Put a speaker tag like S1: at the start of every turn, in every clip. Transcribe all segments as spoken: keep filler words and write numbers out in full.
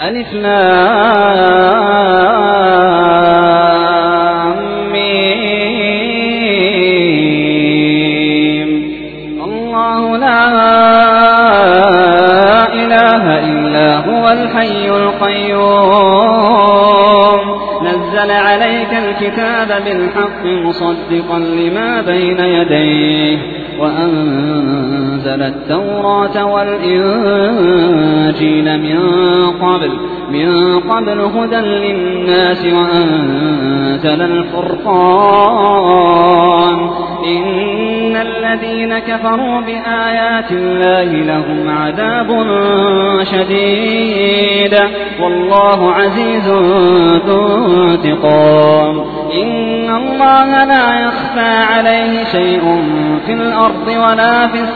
S1: ألف لام ميم. الله لا إله إلا هو الحي القيوم نزل عليك الكتاب بالحق مصدقا لما بين يديه وأنزل التوراة والإنجيل من قبل من قبل هدى للناس وأنزل الفرقان إن الذين كفروا بآيات الله لهم عذاب شديد والله عزيز ذو انتقام. إن الله لا يخفى عليه شيء في الأرض ولا في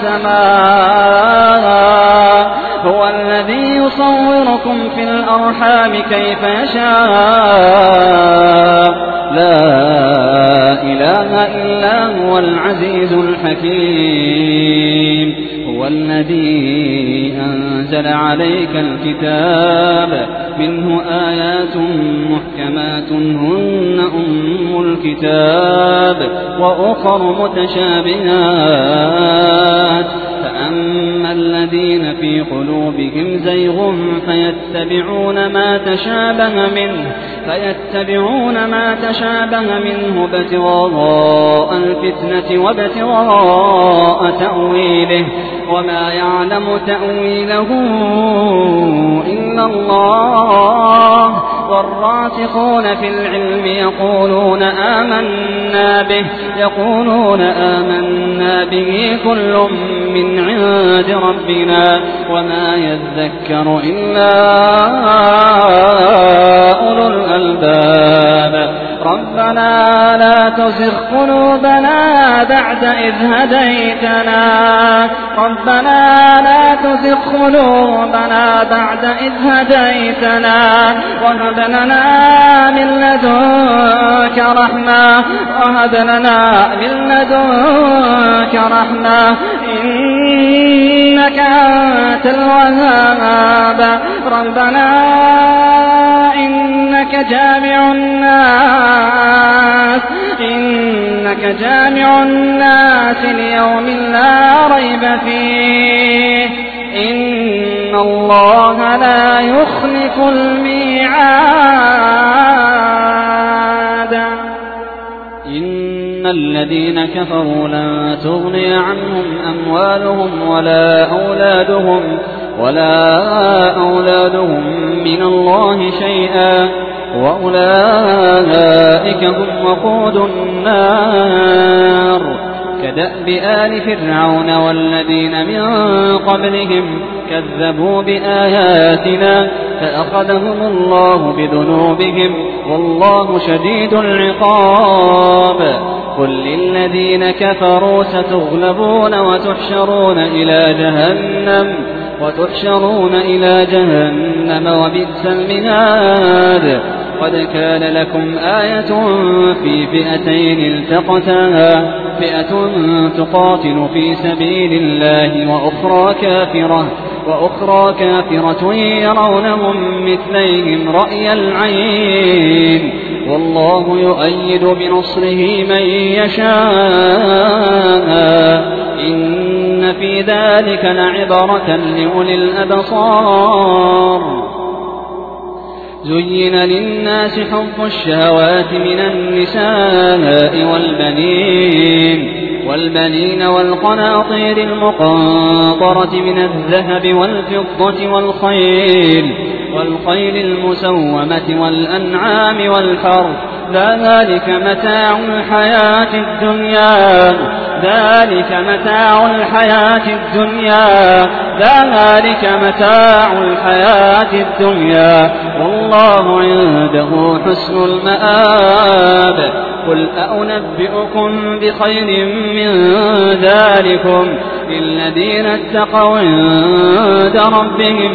S1: السماء هو الذي يصوركم في الأرحام كيف يشاء لا إله إلا هو العزيز الحكيم. هو الذي أنزل عليك الكتاب منه آيات محكمات هن أم الكتاب وأخر متشابهات فأما الذين في قلوبهم زيغ فيتبعون ما تشابه منه فيتبعون ما تشابه منه ابتغاء الفتنة وابتغاء تأويله وما يعلم تأويله إلا الله والراسخون في العلم يقولون آمنا به يقولون آمنا به كل من عند ربنا وما يذكر إلا أولو الألباب. ربنا لا تزغ قلوبنا بعد إذ هديتنا ربنا لا تزغ قلوبنا بعد إذ هديتنا وهب لنا من لدنك رحمة وهب لنا من لدنك رحمة إنك أنت الوهاب. ربنا إنك جامع الناس إنك جامع الناس ليوم لا ريب فيه إن الله لا يخلف الميعاد. إن الذين كفروا لن تغني عنهم أموالهم ولا أولادهم ولا أولادهم من الله شيئا وأولئك هم وقود النار كدأب آل فرعون والذين من قبلهم كذبوا بآياتنا فأخذهم الله بذنوبهم والله شديد العقاب. قل للذين كفروا ستغلبون وتحشرون إلى جهنم وتحشرون إلى جهنم وبئس المهاد. قد كان لكم آية في فئتين التقتا فئة تقاتل في سبيل الله وأخرى كافرة وأخرى كافرة يرونهم مثليهم رأي العين والله يؤيد بنصره من يشاء إن في ذلك لعبرة لأولي الأبصار. زين للناس حب الشهوات من النساء والبنين والبنين والقناطير المقنطرة من الذهب والفضة والخيل والخيل المسومة والأنعام والحرث ذلك متاع الحياة الدنيا ذلك متاع الحياة الدنيا ذلك متاع الحياة الدنيا والله عنده حسن المآب. قل أأنبئكم بخير من ذلكم للذين اتقوا عند ربهم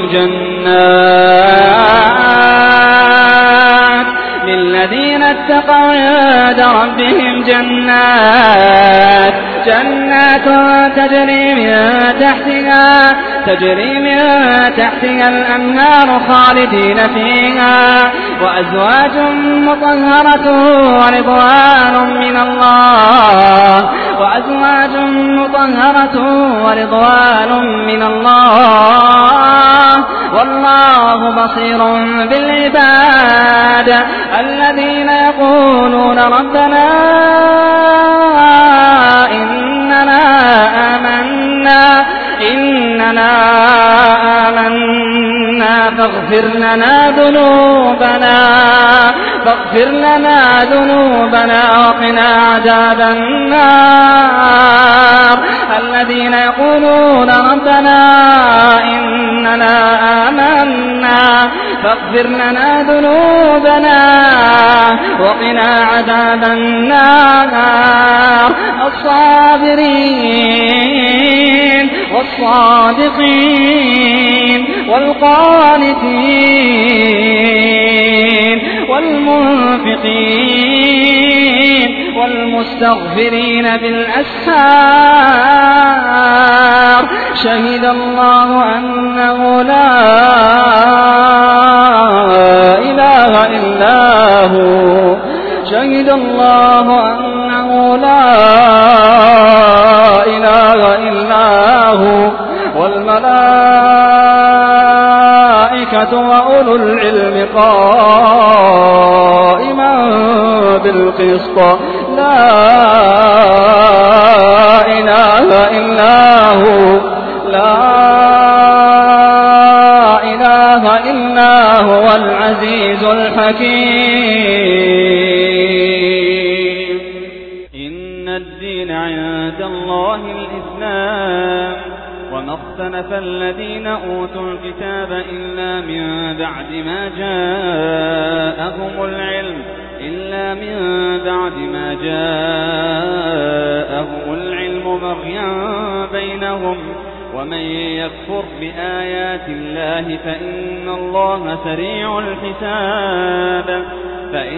S1: جنات للذين اتقوا عند ربهم جنات جنات تجري من تحتها تجري من تحتها الأنهار خالدين فيها وأزواج مطهرة ورضوان من الله وأزواج مطهرة ورضوان من الله والله بصير بالعباد الذين يقولون ربنا إننا آمنا إننا آمنا فاغفر لنا ذنوبنا فاغفر لنا ذنوبنا وقنا عذاب النار الذين يقولون ربنا إننا آمنا فاغفر لنا ذنوبنا وقنا عذاب النار الصابرين والصادقين والقانتين والمنفقين والمستغفرين بالأسحار شهد الله أنه لا إله إلا هو شهد الله أنه لا إله إلا هو والملائكة وأولو العلم قائما بالقسط لا إله إلا هو لا إله إلا هو العزيز الحكيم
S2: إن الدين عند الله الإسلام وما اختلف الذين أوتوا الكتاب إلا من بعد ما جاءهم العلم إلا من بعد ما جاءهم العلم بغيا بينهم ومن يكفر بآيات الله فإن الله سريع الحساب فإن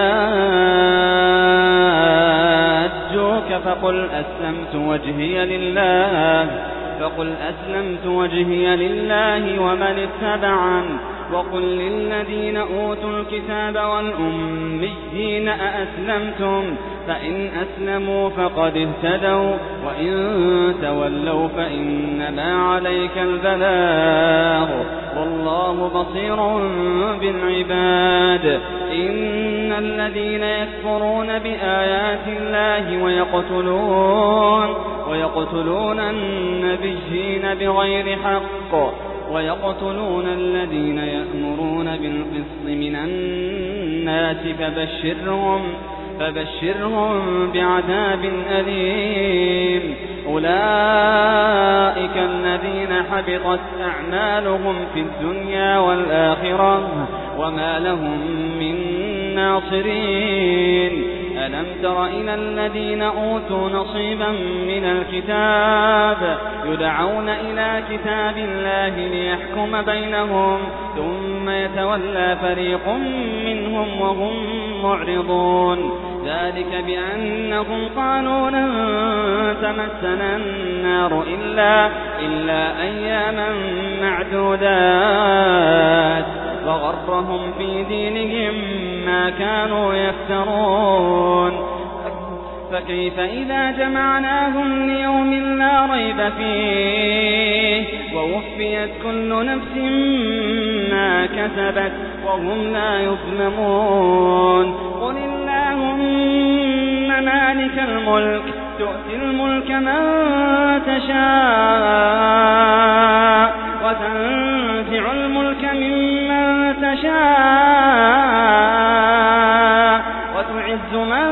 S2: حاجوك فقل أسلمت وجهي لله فقل أسلمت وجهي لله ومن اتبعن وقل للذين أوتوا الكتاب والأميين أأسلمتم فإن أسلموا فقد اهتدوا وإن تولوا فإنما عليك البلاغ والله بصير بالعباد إن الذين يكفرون بآيات الله ويقتلون ويقتلون النبيين بغير حق ويقتلون الذين يأمرون بالقسط من الناس فبشرهم فبشرهم بعذاب أليم أولئك الذين حبطت أعمالهم في الدنيا والآخرة وما لهم من ناصرين ألم تر إلى الذين أوتوا نصيبا من الكتاب يدعون إلى كتاب الله ليحكم بينهم ثم يتولى فريق منهم وهم معرضون ذلك بأنهم قالوا لن تمسنا النار إلا, إلا أياما معدودات وغرهم في دينهم ما كانوا يفترون فكيف إذا جمعناهم ليوم لا ريب فيه ووفيت كل نفس ما كسبت وهم لا يظلمون قل اللهم مالك الملك تؤتي الملك من تشاء وتنزع الملك ممن تشاء وتعز من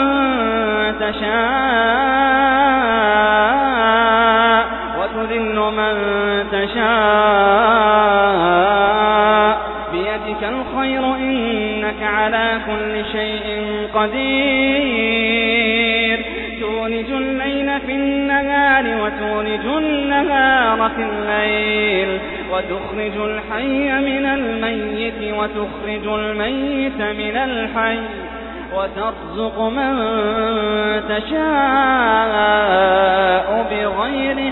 S2: تشاء وتذل من تشاء بيدك الخير إنك على كل شيء قدير تولج الليل في النهار وتولج النهار في الليل وتخرج الحي من الميت وتخرج الميت من الحي وترزق من تشاء بغير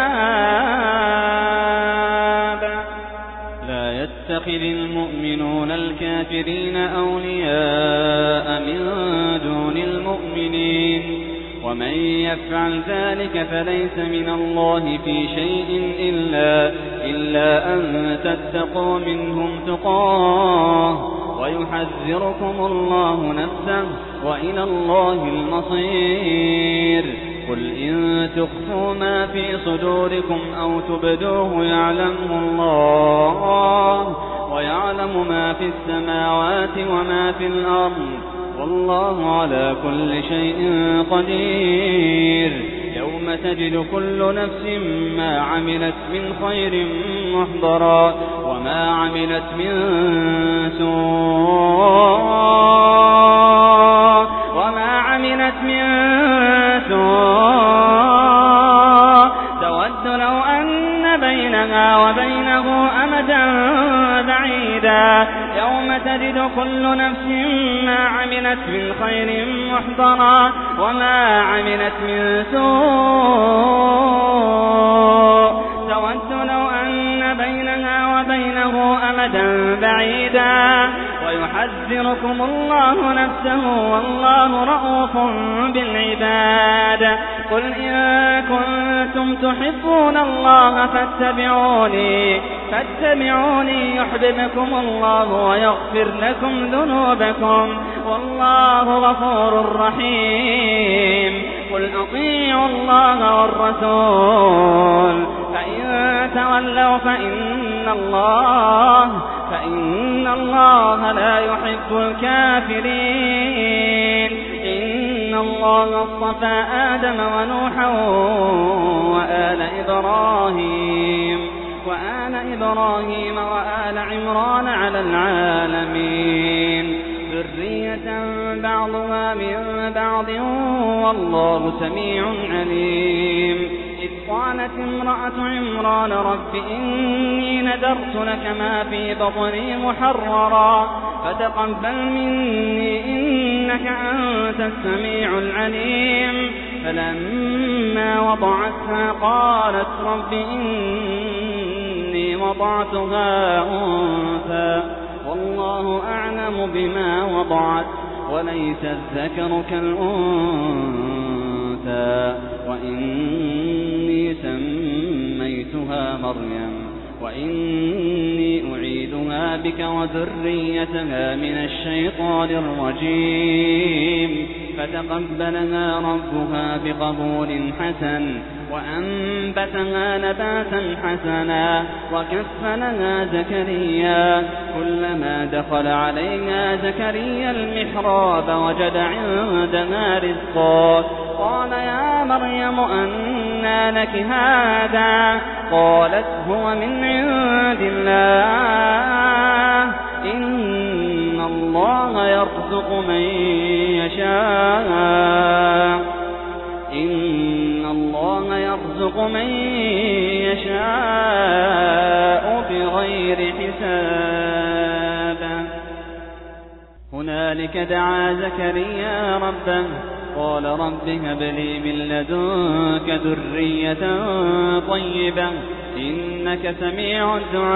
S2: حساب.
S1: لا يتخذ المؤمنون الكافرين أولياء من دون المؤمنين ومن يفعل ذلك فليس من الله في شيء إلا, إلا أن تتقوا منهم تقاه ويحذركم الله نفسه وإلى الله المصير. قل إن تخفوا ما في صدوركم أو تبدوه يعلمه الله ويعلم ما في السماوات وما في الأرض والله على كل شيء قدير. يوم تجد كل نفس ما عملت من خير محضرا وما عملت من سوء وما عملت من سوء تود لو أن بينها وبينه أمدا بعيدا. يوم تجد كل نفس ما عملت من خير محضرا وما عملت من سوء تود لو أن بينها وبينه أمدا بعيدا ويحذركم الله نفسه والله رؤوف بالعباد. قل إن كنتم تحبون الله فاتبعوني فاتبعوني يحببكم الله ويغفر لكم ذنوبكم والله غفور رحيم. قل أطيعوا الله والرسول فإن تولوا فإن الله فإن الله لا يحب الكافرين. إن الله اصطفى آدم ونوحا وآل إبراهيم وآل إبراهيم وآل عمران على العالمين ذرية بعضها من بعض والله سميع عليم. إذ قالت امرأة عمران رب إني نذرت لك ما في بطني محررا فتقبل مني إنك أنت السميع العليم. فلما وضعتها قالت رب إني وضعتها أنثى والله أعلم بما وضعت وليس الذكر كالأنثى وإني سميتها مريم وإني أعيدها بك وذريتها من الشيطان الرجيم. فتقبلها ربها بقبول حسن وأنبتها نباتا حسنا وكفلها زكريا. كلما دخل عليها زكريا المحراب وجد عندها رزقا قال يا مريم أنى لك هذا قالت هو من عند الله إن الله يرزق من يشاء إن الله يرزق من يشاء بغير حساب. هنالك دعا زكريا ربه قال رب هب لي من لدنك ذرية طيبة إنك سميع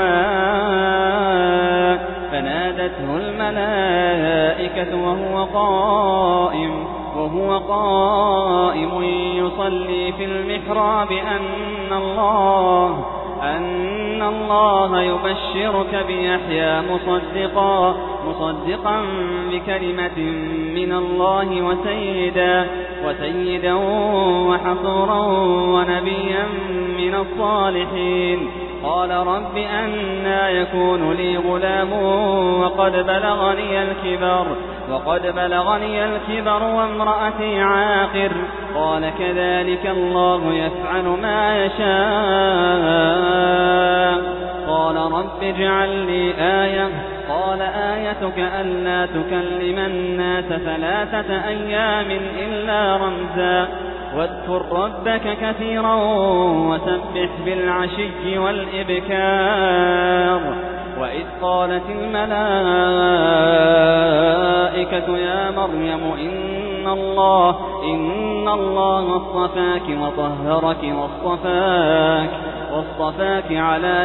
S1: الدعاء. فنادته الملائكة وهو قائم وهو قائم يصلي في المحراب أن الله أن الله يبشرك بيحيى مصدقا مصدقا بكلمة من الله وسيدا وسيدا وحصورا ونبيا من الصالحين. قال رب أنى يكون لي غلام وقد بلغني الكبر وقد بلغني الكبر وامرأتي عاقر. قال كذلك الله يفعل ما يشاء. قال رب اجعل لي آية. قال آيتك ألا تكلم الناس ثلاثة أيام إلا رمزا واذكر ربك كثيرا وسبح بالعشي والإبكار. وإذ قالت الملائكة يا يا مريم إن الله إن الله اصطفاك وطهرك واصطفاك واصطفاك على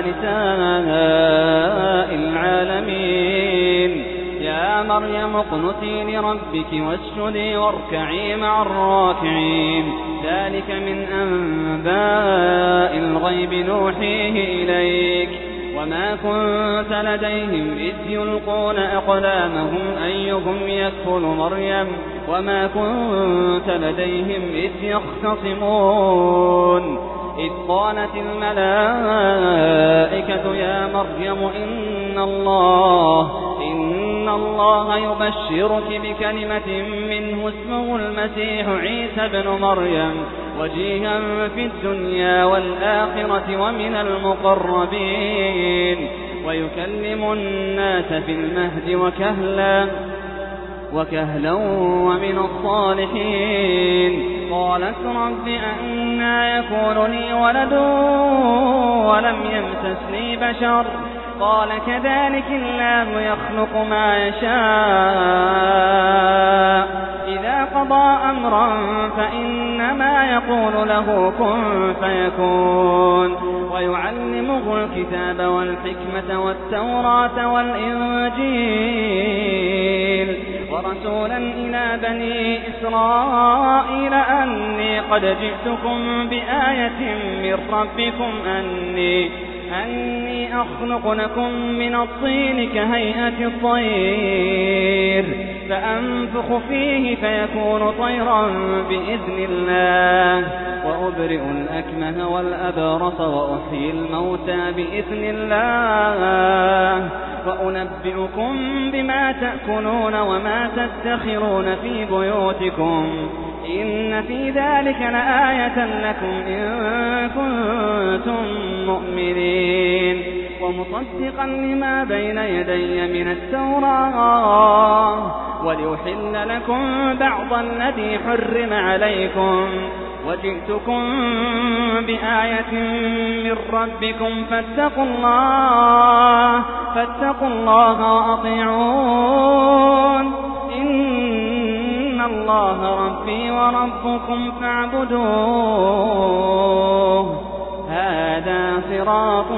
S1: نساء العالمين يا مريم اقنتي لربك واسجدي واركعي مع الراكعين ذلك من أنباء الغيب نوحيه إليك وما كنت لديهم إذ يلقون أقلامهم أيهم يكفل مريم وما كنت لديهم إذ يختصمون إذ قالت الملائكة يا مريم إن الله إن الله يبشرك بكلمة منه اسمه المسيح عيسى بن مريم وجيها في الدنيا والآخرة ومن المقربين ويكلم الناس في المهد وكهلا وكهلا ومن الصالحين قالت رب أنى يكون لي ولد ولم يمسسني بشر قال كذلك الله يخلق ما يشاء إذا قضى أمرا فإنما يقول له كن فيكون ويعلمه الكتاب والحكمة والتوراة والإنجيل ورسولا إلى بني إسرائيل أني قد جئتكم بآية من ربكم أني أني أخلق لكم من الطين كهيئة الطير فأنفخ فيه فيكون طيرا بإذن الله وأبرئ الأكمه والأبرص وأحيي الموتى بإذن الله وأنبئكم بما تأكلون وما تدخرون في بيوتكم إن في ذلك لآية لكم إن كنتم مؤمنين ومصدقا لما بين يدي من التوراة وليحل لكم بعض الذي حرم عليكم وجئتكم بآية من ربكم فاتقوا الله فاتقوا الله وأطيعون إن الله ربي وربكم فاعبدوه هذا صراط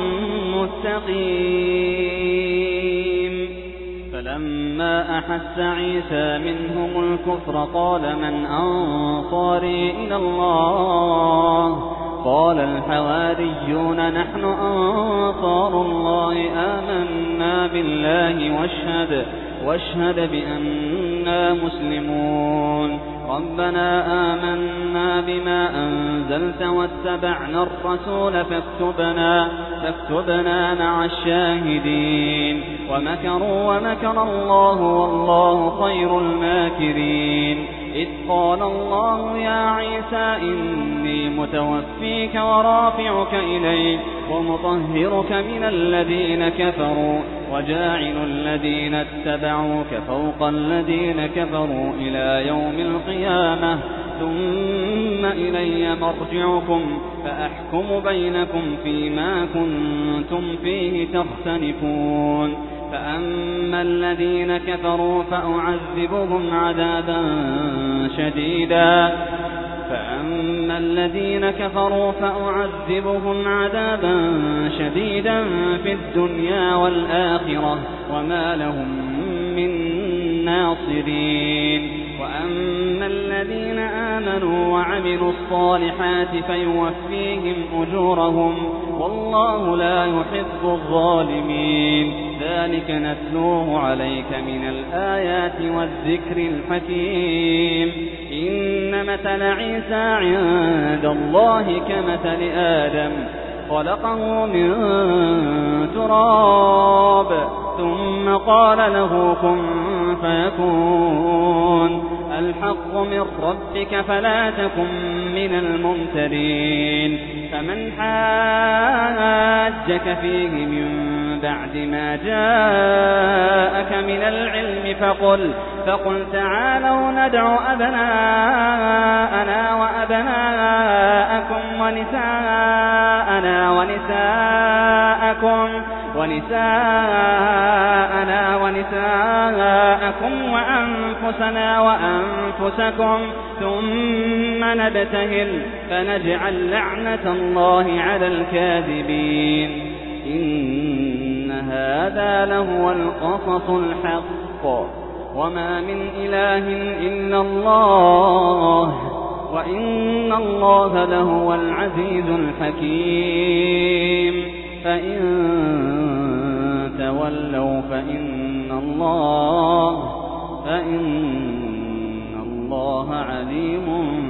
S1: مستقيم فلما أحس عيسى منهم الكفر قال من أنصاري إلى الله قال الحواريون نحن أنصار الله آمنا بالله واشهد واشهد بأننا مسلمون ربنا آمنا بما أنزلت واتبعنا الرسول فاكتبنا فاكتبنا مع الشاهدين ومكروا ومكر الله والله خير الماكرين إذ قال الله يا عيسى إني متوفيك ورافعك إلي ومطهرك من الذين كفروا وجاعل الذين اتبعوك فوق الذين كفروا إلى يوم القيامة ثم إلي مرجعكم فأحكم بينكم فيما كنتم فيه تختلفون فأما الذين كفروا فأعذبهم عذابا شديدا فأما الذين كفروا فأعذبهم عذابا شديدا في الدنيا والآخرة وما لهم من ناصرين وأما الذين آمنوا وعملوا الصالحات فيوفيهم أجورهم والله لا يحب الظالمين ذلك نتلوه عليك من الآيات والذكر الحكيم إن مثل عيسى عند الله كمثل آدم خلقه من تراب ثم قال له كن فيكون الحق من ربك فلا تكن من الممترين فمن حاجك فيه من بعد ما جاءك من العلم فقل فقل تعالوا ندع أبناءنا وأبناءكم ونساءنا ونساءكم ونساءنا ونساءكم وأنفسنا
S2: أنفسنا وأنفسكم ثم نبتهل فنجعل لعنة الله على الكاذبين إن هذا لهو القصص الحق وما من إله إلا الله وإن الله لهو العزيز الحكيم فإن تولوا فإن الله فإن الله عليم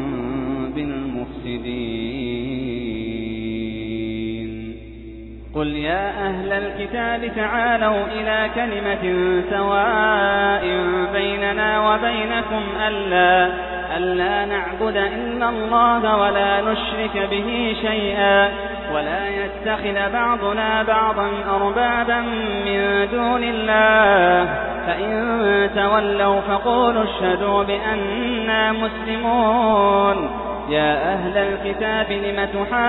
S2: بالمفسدين قل يا أهل الكتاب تعالوا إلى كلمة سواء بيننا وبينكم ألا ألا نعبد إلا الله ولا نشرك به شيئا ولا يتخذ بعضنا بعضا أربابا من دون الله فإن تولوا فقولوا اشهدوا بأننا مسلمون يا أهل الكتاب لم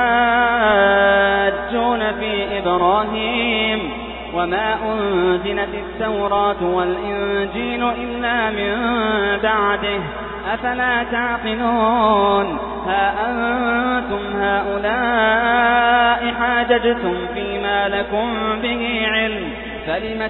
S2: تحاجون في إبراهيم وما أنزلت التوراة والإنجيل إلا من بعده أفلا تعقلون ها أنتم هؤلاء حاججتم فيما لكم به علم فلم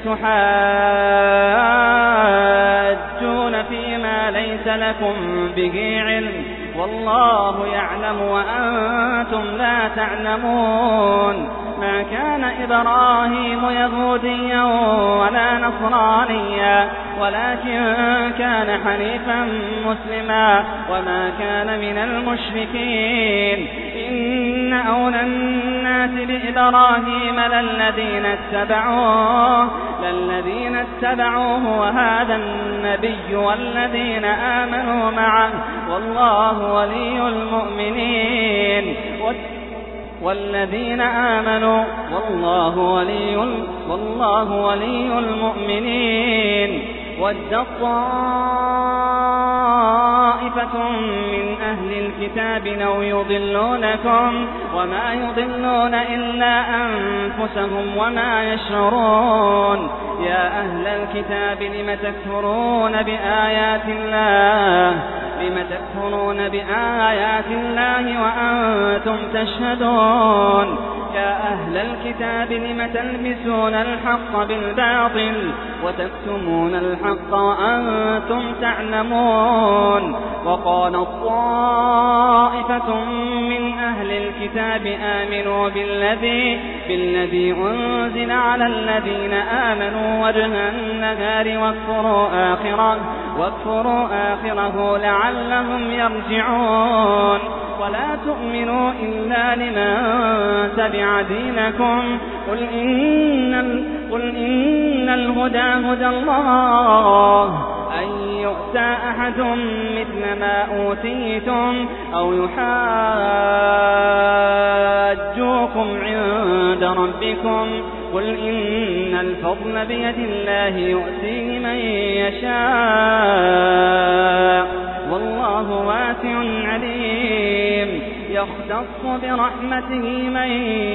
S2: تحاجون فيما ليس لكم به علم والله يعلم وأنتم لا تعلمون ما كان إبراهيم يهوديا ولا نصرانيا ولكن كان حنيفا مسلما وما كان من المشركين إن أولى الناس بإبراهيم للذين اتبعوه للذين اتبعوه وهذا النبي والذين آمنوا معه والله ولي المؤمنين والذين آمنوا والله ولي والله ولي المؤمنين ود طائفة من أهل الكتاب لو يضلونكم وما يضلون إلا أنفسهم وما يشعرون يا أهل الكتاب لم تكفرون بآيات الله لم تكفرون بآيات الله وأنتم تشهدون يا أهل الكتاب لم تلبسون الحق بالباطل وتكتمون الحق وأنتم تعلمون وقال طائفة من أهل الكتاب آمنوا بالذي بالذي أنزل على الذين آمنوا وجه النهار واكفروا آخره واكفروا آخره لعلهم يرجعون ولا تؤمنوا إلا لمن تبع دينكم قل إن, قل إن الهدى هدى الله أن يؤتى أحد مثل ما أوتيتم أو يحاجوكم عند ربكم قل إن الفضل بيد الله يؤتيه من يشاء والله واسع عليم يختص برحمته من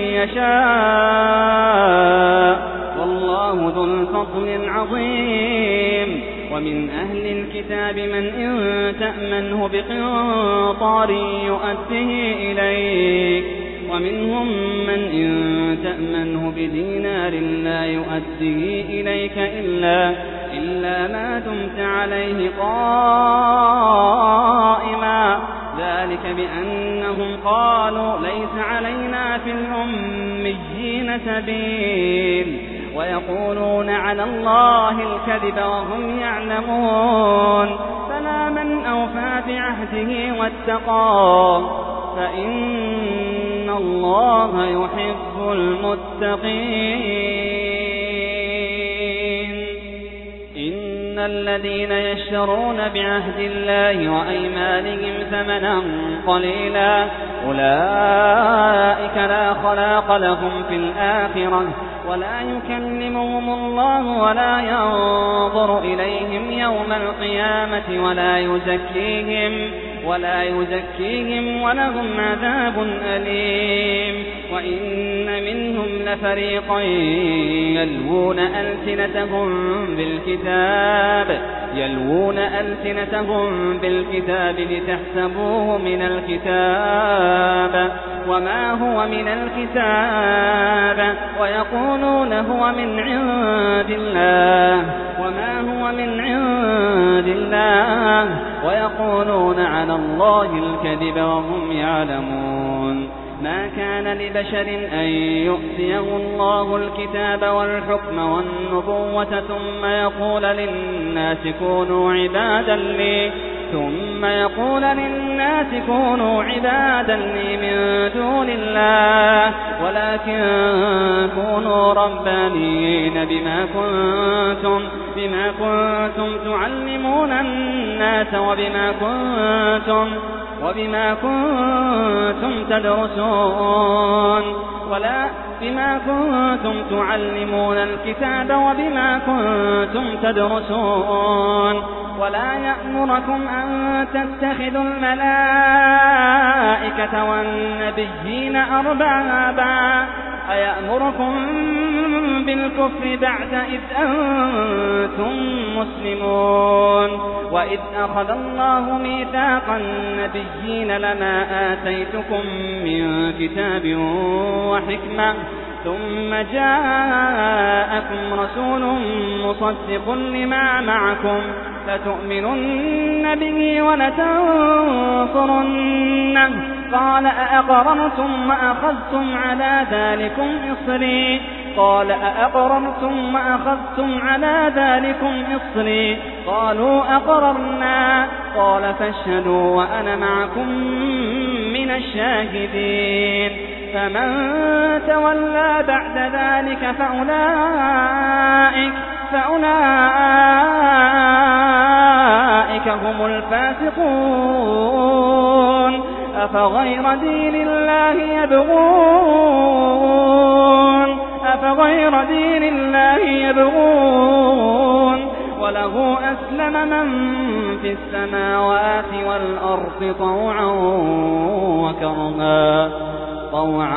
S2: يشاء والله ذو الفضل العظيم ومن أهل الكتاب من إن تأمنه بقنطار يؤده إليك ومنهم من إن تأمنه بدينار لا يؤديه إليك إلا, إلا ما دمت عليه قائما ذلك بأنهم قالوا ليس علينا في الأميين سبيل ويقولون على الله الكذب وهم يعلمون فلا من أوفى بعهده واتقى فإن الله يحب المتقين إن الذين يشترون بعهد الله وأيمانهم ثمنا قليلا أولئك لا خلاق لهم في الآخرة ولا يكلمهم الله ولا ينظر إليهم يوم القيامة ولا يزكيهم ولا يزكيهم ولهم عذاب أليم وإن منهم لفريقا يلوون ألسنتهم بالكتاب يلوون ألسنتهم بالكتاب لتحسبوه من الكتاب وما هو من الكتاب ويقولون هو من عند الله وما هو من عند الله ويقولون على الله الكذب وهم يعلمون. ما كان لبشر أن يؤتيه الله الكتاب والحكم والنبوة ثم يقول للناس كونوا عبادا لي ثم يقول للناس كونوا عبادا لي من دون الله ولكن كونوا ربانيين بما كنتم بما كنتم تعلمون الناس وبما كنتم وبما كنتم تدرسون ولا بما كنتم تعلمون الكتاب وبما كنتم تدرسون ولا يأمركم أن تتخذوا الملائكة والنبيين أربابا أيأمركم بالكفر بعد إذ أنتم مسلمون. وإذ أخذ الله ميثاق النبيين لما آتيتكم من كتاب وحكمة ثم جاءكم رسول مصدق لما معكم لتؤمنن به ولتنصرنه قال أأقررتم وأخذتم على ذلكم إصري قال أأقررتم وأخذتم على ذلكم إصري قالوا أقررنا قال فاشهدوا وأنا معكم من الشاهدين. فمن تولى بعد ذلك فأولئك فأولئك هم الفاسقون. أفغير دين الله يبغون أفغير دين الله يبغون وله أسلم من في السماوات والأرض طوعا وكرها طوعا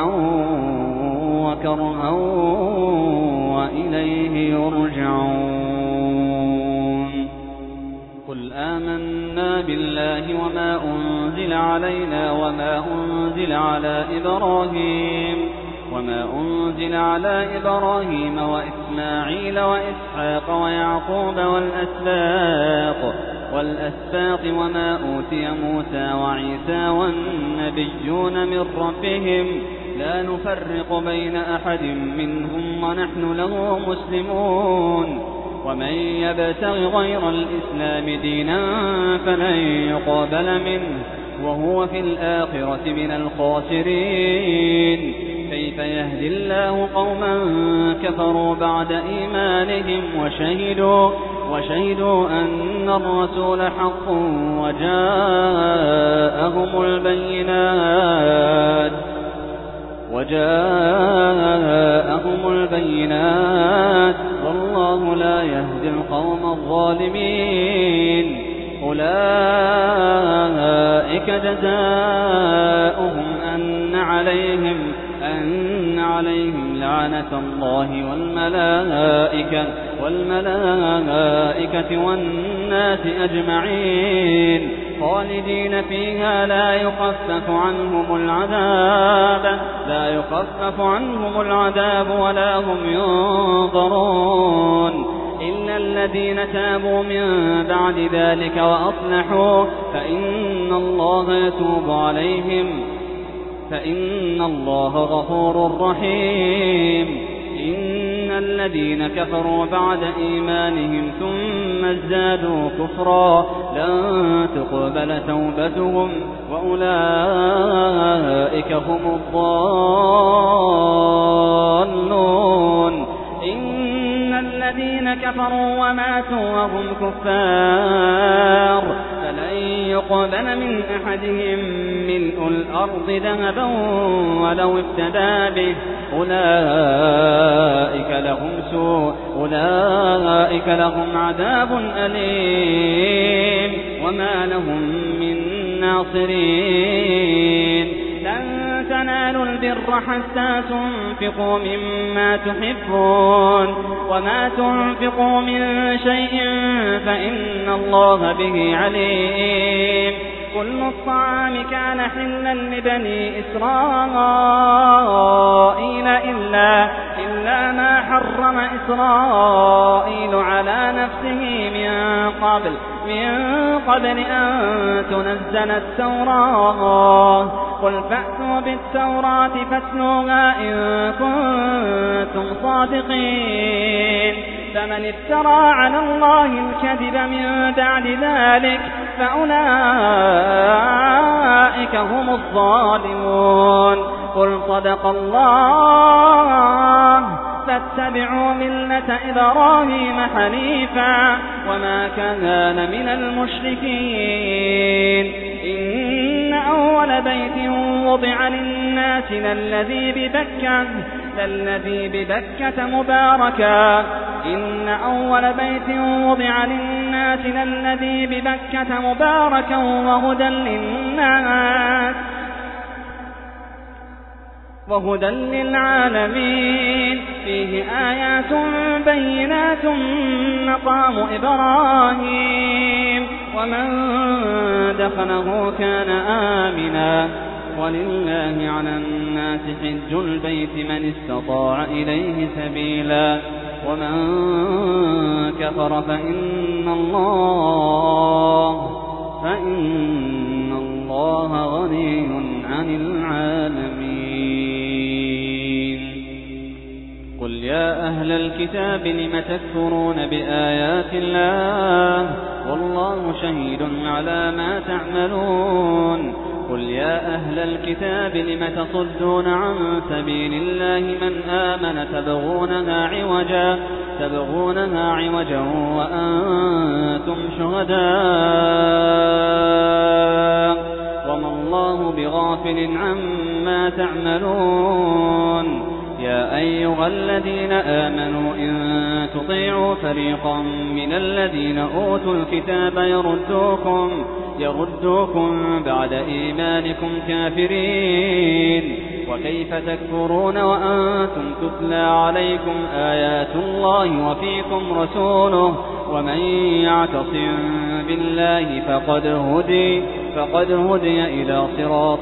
S2: وكرها وإليه يرجعون. قل آمنا بالله وما أنزل علينا وما أنزل على إبراهيم وما أنزل على إبراهيم وإسماعيل وإسحاق ويعقوب والأسباط والأسباط وما أوتي موسى وعيسى والنبيون من ربهم لا نفرق بين أحد منهم ونحن له مسلمون. ومن يبتغ غير الإسلام دينا فلن يقبل منه وهو في الآخرة من الخاسرين. كيف يهدي الله قوما كفروا بعد إيمانهم وشهدوا وشهدوا أن الرسول حق وجاءهم البينات وجاءهم البينات والله لا يهدي القوم الظالمين. أولئك جزاؤهم أن عليهم أن عليهم لعنة الله والملائكة والملائكة والناس أجمعين خالدين فيها لا يخفف عنهم العذاب لا يخفف عنهم العذاب ولا هم ينظرون إلا الذين تابوا من بعد ذلك وأصلحوا فإن الله يتوب عليهم فإن الله غفور رحيم. إن الذين كفروا بعد إيمانهم ثم ازدادوا كفرا لن تقبل توبتهم وأولئك هم الضالون. إن الذين كفروا وماتوا وهم كفار فلن يقبل من أحدهم ملء الأرض ذهبا ولو افتدى به أولئك لهم سوء أولئك لهم عذاب أليم وما لهم من ناصرين. لن تنالوا البر حتى تنفقوا مما تحبون وما تنفقوا من شيء فإن الله به عليم كل الطعام كان حلا لبني إسرائيل إلا, إلا ما حرم إسرائيل على نفسه من قبل من قبل أن تنزل التوراة قل فأتوا بالتوراة فاتلوها إن كنتم صادقين فمن افترى على الله الكذب من بعد ذلك فأولئك هم الظالمون قل صدق الله فاتبعوا ملة إبراهيم حنيفا وما كان من المشركين إن أول بيت وضع للناس للذي ببكة للذي ببكة مباركا إن أول بيت وضع للناس للذي ببكة مباركا وهدى للناس وهدى للعالمين فيه آيات بينات مقام إبراهيم ومن دخله كان آمنا ولله على الناس حج البيت من استطاع إليه سبيلا ومن كفر فإن الله فإن الله غني عن العالمين قل يا أهل الكتاب لم تكفرون بآيات الله والله شهيد على ما تعملون قل يا أهل الكتاب لم تصدون عن سبيل الله من آمن تبغونها عوجا تبغونها عوجا وأنتم شهداء وما الله بغافل عما تعملون يا أيها الذين آمنوا إن تطيعوا فريقا من الذين أوتوا الكتاب يردوكم يردوكم بعد إيمانكم كافرين وكيف تكفرون وأنتم تتلى عليكم آيات الله وفيكم رسوله ومن يعتصم بالله فقد هدي فقد هدي إلى صراط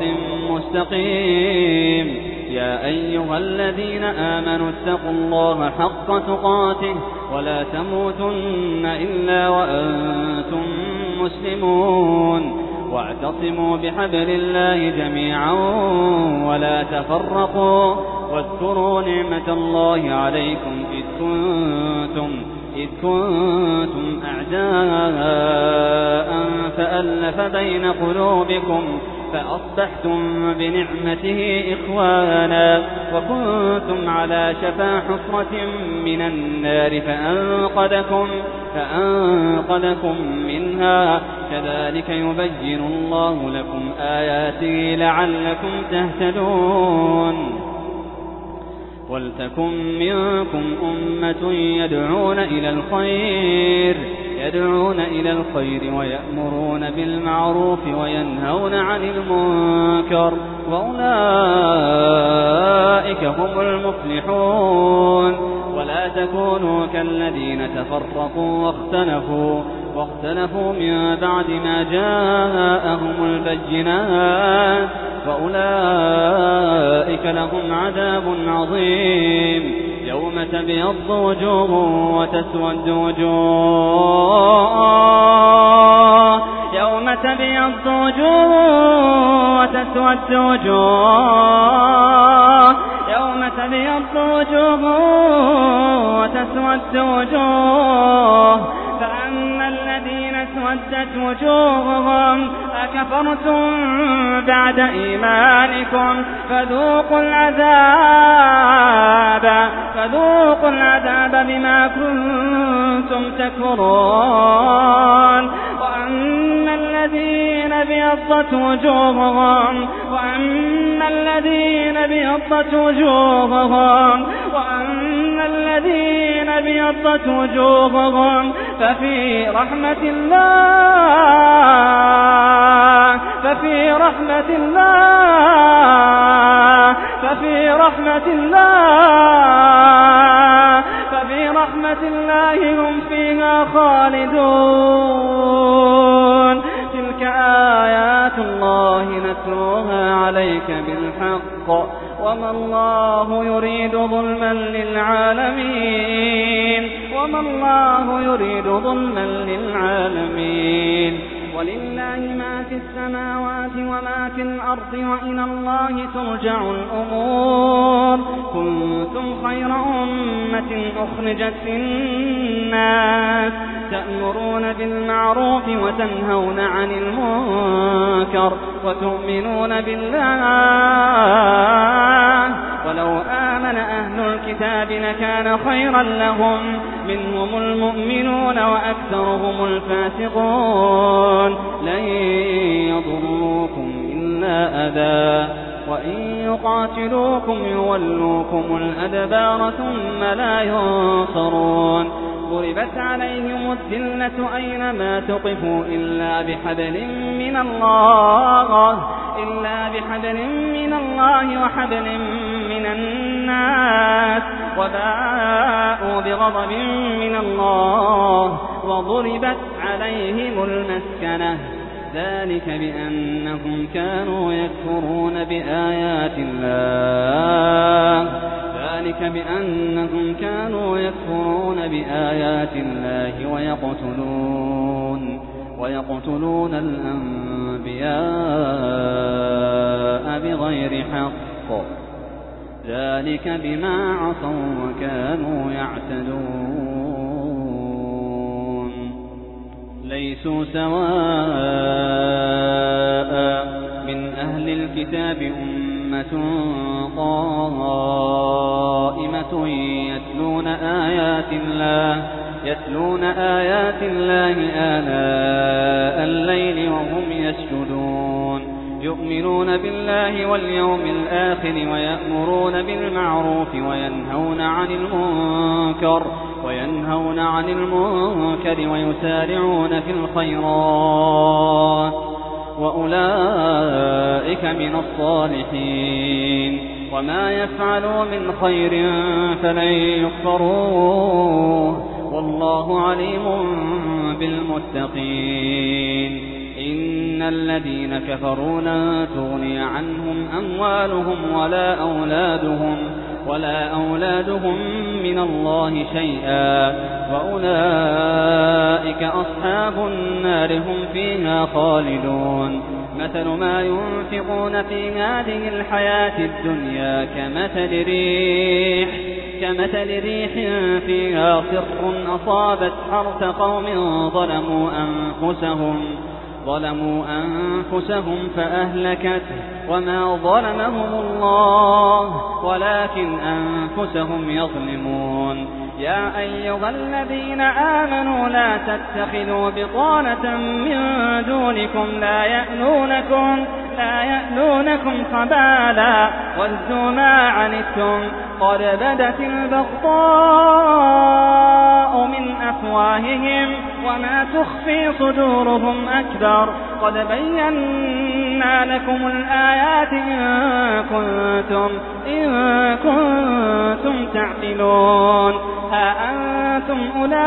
S2: مستقيم يا أيها الذين آمنوا اتقوا الله حق تقاته ولا تموتن إلا وأنتم مسلمون واعتصموا بحبل الله جميعا ولا تفرقوا واذكروا نعمة الله عليكم إذ كنتم إذ كنتم أعداء فألف بين قلوبكم فأصبحتم بنعمته إخوانا وكنتم على شفا حفرة من النار فأنقذكم, فأنقذكم منها كذلك يبين الله لكم آياته لعلكم تهتدون ولتكن منكم أمة يدعون إلى الخير يدعون إلى الخير ويأمرون بالمعروف وينهون عن المنكر وأولئك هم المفلحون ولا تكونوا كالذين تفرقوا واختلفوا واختلفوا من بعد ما جاءهم البينات وأولئك لهم عذاب عظيم يوم تبيض وجوه وتسود وجوه يوم تبيض وجوه وتسود وجوه يوم تبيض وجوه وتسود وجوه فأما الذين اسودت وجوههم أكفرتم بعد إيمانكم فذوقوا العذاب فذوقوا العذاب بما كنتم تكفرون وأما الذين ابيضت وجوههم وأما الذين ابيضت وجوههم وأما الذين ابيضت وجوههم ففي رحمة الله ففي رحمة الله ففي رحمة الله ففي رحمة الله هم فيها خالدون. تلك آيات الله نتلوها عليك بالحق وما الله يريد ظلما للعالمين وما الله يريد ظلما للعالمين. ولله ما في السماوات وما في الأرض وإلى الله ترجع الأمور. كنتم خير أمة أخرجت للناس تأمرون بالمعروف وتنهون عن المنكر وتؤمنون بالله. ولو آمن أهل الكتاب لكان خيرا لهم منهم المؤمنون وأكثرهم الفاسقون. لن يضروكم إلا أذى وإن يقاتلوكم يولوكم الأدبار ثم لا ينصرون. ضربت عليهم الذلة أينما تقفوا إلا بحبل من الله إلا بحبل من الله وحبل من الناس وباءوا بغضب من الله وضربت عليهم المسكنة. ذلك بأنهم كانوا يكفرون بآيات الله ذلك بأنهم كانوا يكفرون بآيات الله ويقتلون ويقتلون الأنبياء بغير حق. ذلك بما عصوا وكانوا يعتدون. ليسوا سواء من أهل الكتاب أمة قائمة يتلون آيات الله يتلون آيات الله آناء الليل وهم يسجدون. يؤمنون بالله واليوم الآخر ويأمرون بالمعروف وينهون عن المنكر وينهون عن المنكر ويسارعون في الخيرات وأولئك من الصالحين. وما يفعلوا من خير فلن يكفروه والله عليم بالمتقين. إن الذين كفروا لن تغني عنهم أموالهم ولا أولادهم ولا أولادهم من الله شيئا وأولئك أصحاب النار هم فيها خالدون. مثل ما ينفقون في هذه الحياة الدنيا كمثل ريح كمثل ريح فيها صر أصابت حرث قوم ظلموا أنفسهم ظلموا أنفسهم فأهلكته وما ظلمهم الله ولكن أنفسهم يظلمون. يا أيها الذين آمنوا لا تتخذوا بطانة من دونكم لا يألونكم لا يألونكم خبالا ودوا ما عنتم قد بدت البغضاء من أفواههم وما تخفي صدورهم أكبر. قد بينا لكم الآيات إن كنتم إن كنتم تعقلون. ها أنتم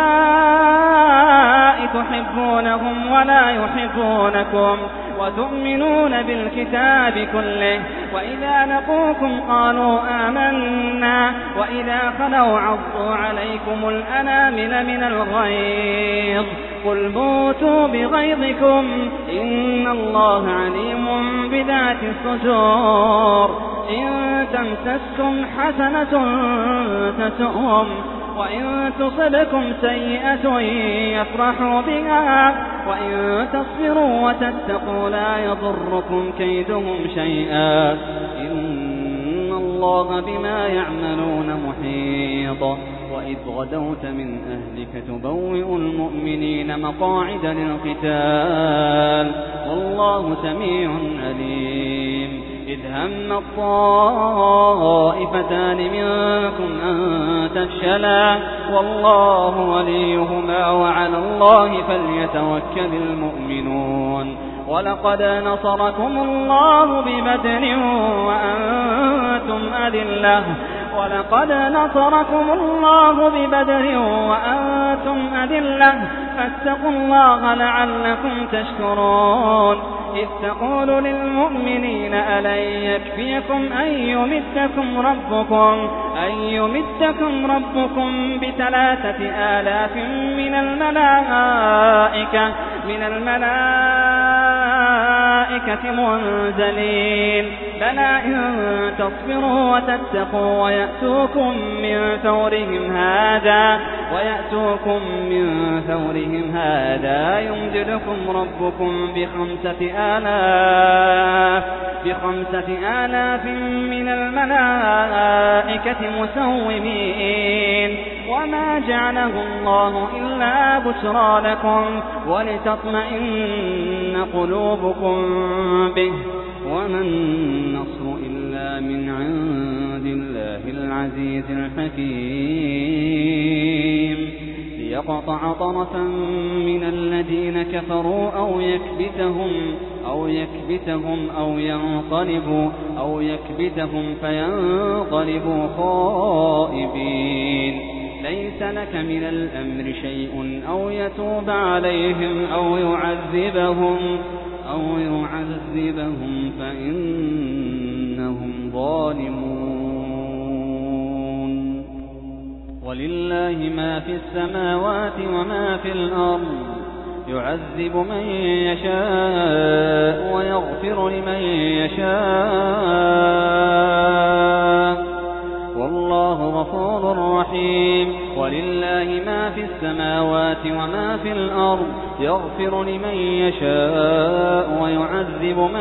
S2: أولئك تحبونهم ولا يحبونكم وتؤمنون بالكتاب كله وإذا لقوكم قالوا آمنا وإذا خلوا عضوا عليكم الأنامل من الغيظ قل موتوا بغيظكم إن الله عليم بذات الصدور. إن تمسسكم حسنة تسؤهم وإن تصبكم سيئة يفرحوا بها وإن تصبروا وتتقوا لا يضركم كيدهم شيئا إن الله بما يعملون محيط. وإذ غدوت من أهلك تبوئ المؤمنين مقاعد للقتال والله سميع عليم. إذ هم الطائفتان منكم أن تفشلا والله وليهما وعلى الله فليتوكل المؤمنون. ولقد نصركم الله ببدر وأنتم أذلة ولقد نصركم الله ببدر وأنتم أذلة فاتقوا الله لعلكم تشكرون إذ تقول للمؤمنين ألن يكفيكم أن يمدكم ربكم أن يمدكم ربكم بثلاثة آلاف من الملائكة من الملائكة منزلين بلى إن تصبروا وتتقوا ويأتوكم من فورهم هذا ويأتوكم من فورهم هذا يمددكم ربكم بخمسة آلاف بخمسة آلاف من الملائكة مسومين وما جعله الله إلا بشرى لكم ولتطمئن قلوبكم به وما النصر إلا من عند الله العزيز الحكيم ليقطع طرفا من الذين كفروا أو يكبتهم أو يكبتهم أو ينقلبوا أو يكبتهم فينقلبوا خائبين ليس لك من الأمر شيء أو يتوب عليهم أو يعذبهم أو يعذبهم فإنهم ظالمون ولله ما في السماوات وما في الأرض يعذب من يشاء ويغفر لمن يشاء والله غفور رحيم ولله ما في السماوات وما في الأرض يغفر لمن يشاء ويعذب من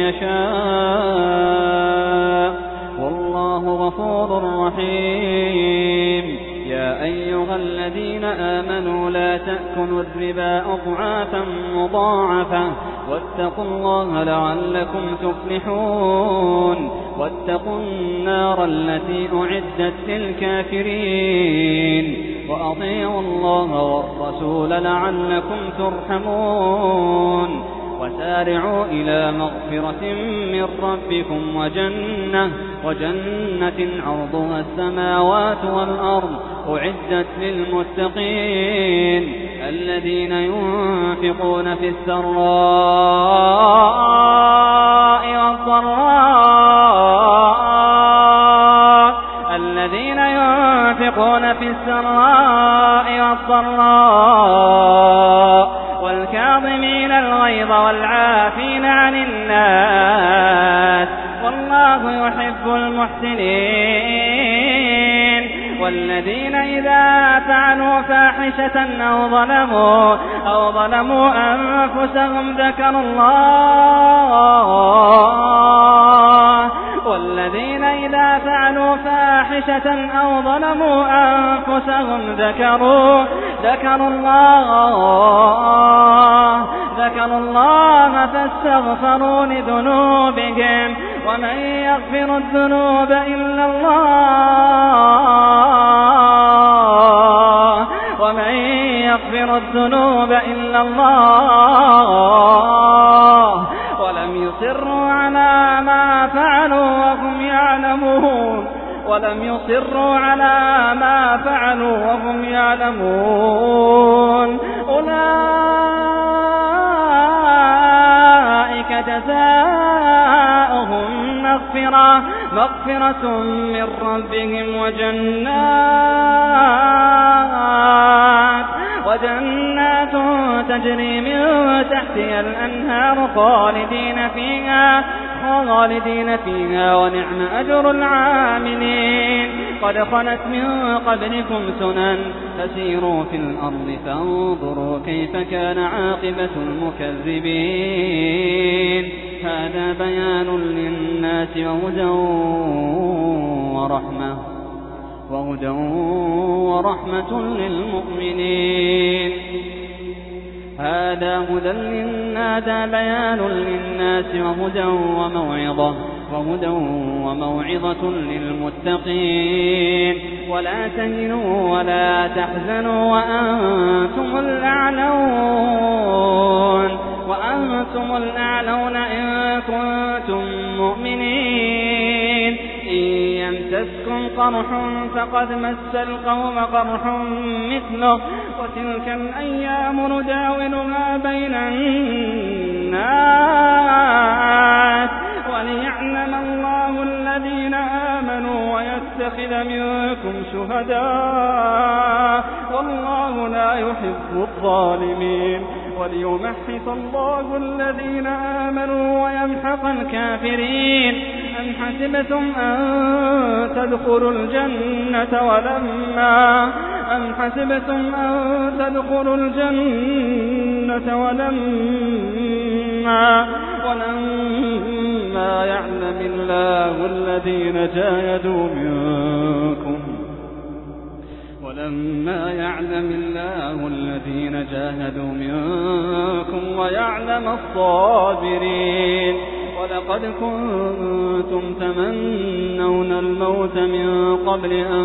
S2: يشاء والله غفور رحيم يا أيها الذين آمنوا لا تأكلوا الربا أضعافا مضاعفة واتقوا الله لعلكم تفلحون واتقوا النار التي أعدت للكافرين وأطيعوا الله والرسول لعلكم ترحمون وسارعوا إلى مغفرة من ربكم وجنة وجنة عرضها السماوات والأرض أعدت للمتقين الذين ينفقون في السراء والضراء الذين ينفقون في السراء والضراء والكاظمين الغيظ والعافين عن الناس والله يحب المحسنين والذين إذا فعلوا فاحشة أو ظلموا أو ظلموا أنفسهم ذكروا الله والذين إذا فعلوا فاحشة أو ظلموا أنفسهم ذكروا ذكروا الله ذكروا الله فاستغفروا لذنوبهم ومن يغفر الذنوب إلا الله ومن يغفر الذنوب إلا الله ولم يصروا على ما فعلوا وهم يعلمون ولم يصروا على ما فعلوا وهم يعلمون أولئك جزاؤهم مغفرة مغفرة من ربهم وجنات وجنات تجري من تحتها الأنهار خالدين فيها خالدين فيها ونعم أجر العاملين قد خلت من قبلكم سنن فسيروا في الأرض فانظروا كيف كان عاقبة المكذبين هذا بيان للناس وهدى ورحمة وهدى ورحمة للمؤمنين هذا هدى للناس بيان للناس وهدى وموعظة وهدى وموعظة للمتقين ولا تهنوا ولا تحزنوا وأنتم الأعلون وأنتم الأعلون قرح فقد مس القوم قرح مثله وتلك الأيام نداولها بين الناس وليعلم الله الذين آمنوا ويتخذ منكم شهداء والله لا يحب الظالمين وليمحص الله الذين آمنوا ويمحق الكافرين أم حسبتم أن تدخلوا الجنة ولما أم حسبتم أن تدخلوا الجنة ولما ولما يعلم الله الذين جاهدوا منكم ولما يعلم الله الذين جاهدوا منكم ويعلم الصابرين ولقد كنتم تمنون الموت من قبل أن